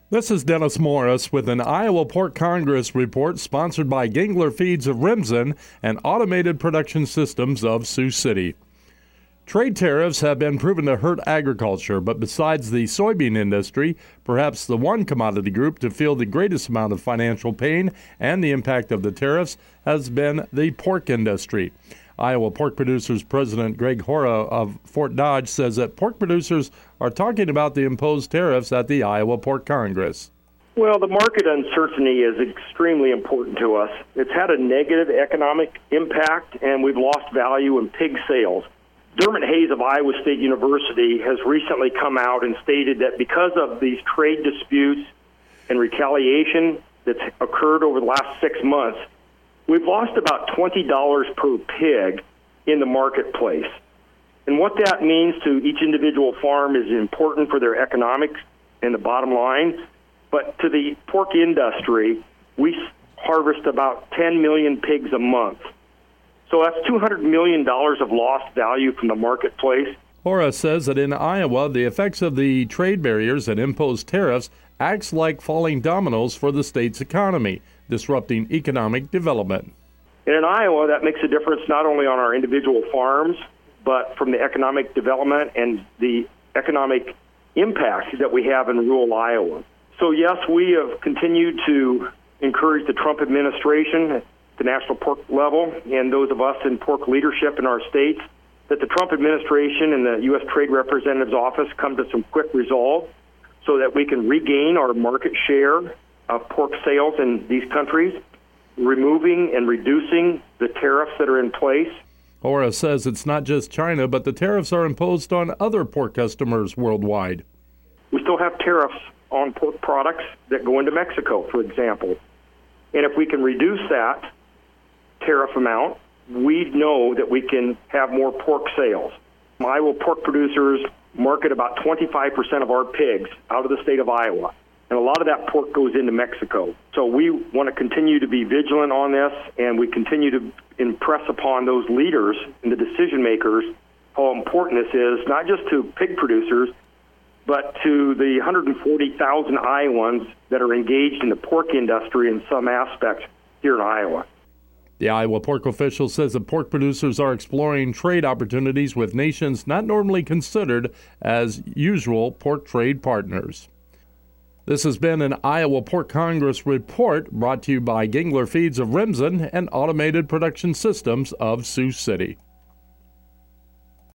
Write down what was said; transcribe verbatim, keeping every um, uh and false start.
This is Dennis Morris with an Iowa Pork Congress report sponsored by Gingler Feeds of Remsen and Automated Production Systems of Sioux City. Trade tariffs have been proven to hurt agriculture, but besides the soybean industry, perhaps the one commodity group to feel the greatest amount of financial pain and the impact of the tariffs has been the pork industry. Iowa Pork Producers President Greg Hora of Fort Dodge says that pork producers are talking about the imposed tariffs at the Iowa Pork Congress. Well, the market uncertainty is extremely important to us. It's had a negative economic impact, and we've lost value in pig sales. Dermot Hayes of Iowa State University has recently come out and stated that because of these trade disputes and retaliation that's occurred over the last six months, we've lost about twenty dollars per pig in the marketplace. And what that means to each individual farm is important for their economics and the bottom line. But to the pork industry, we harvest about ten million pigs a month. So that's two hundred million dollars of lost value from the marketplace. Hora says that in Iowa, the effects of the trade barriers and imposed tariffs acts like falling dominoes for the state's economy, disrupting economic development. And in Iowa, that makes a difference not only on our individual farms, but from the economic development and the economic impact that we have in rural Iowa. So yes, we have continued to encourage the Trump administration at the national pork level and those of us in pork leadership in our states that the Trump administration and the U S Trade Representative's office come to some quick resolve so that we can regain our market share of pork sales in these countries, removing and reducing the tariffs that are in place. Hora says it's not just China, but the tariffs are imposed on other pork customers worldwide. We still have tariffs on pork products that go into Mexico, for example. And if we can reduce that tariff amount, we know that we can have more pork sales. Iowa pork producers market about twenty-five percent of our pigs out of the state of Iowa. And a lot of that pork goes into Mexico. So we want to continue to be vigilant on this, and we continue to impress upon those leaders and the decision makers how important this is, not just to pig producers, but to the one hundred forty thousand Iowans that are engaged in the pork industry in some aspect here in Iowa. The Iowa pork official says that pork producers are exploring trade opportunities with nations not normally considered as usual pork trade partners. This has been an Iowa Pork Congress report brought to you by Gingler Feeds of Remsen and Automated Production Systems of Sioux City.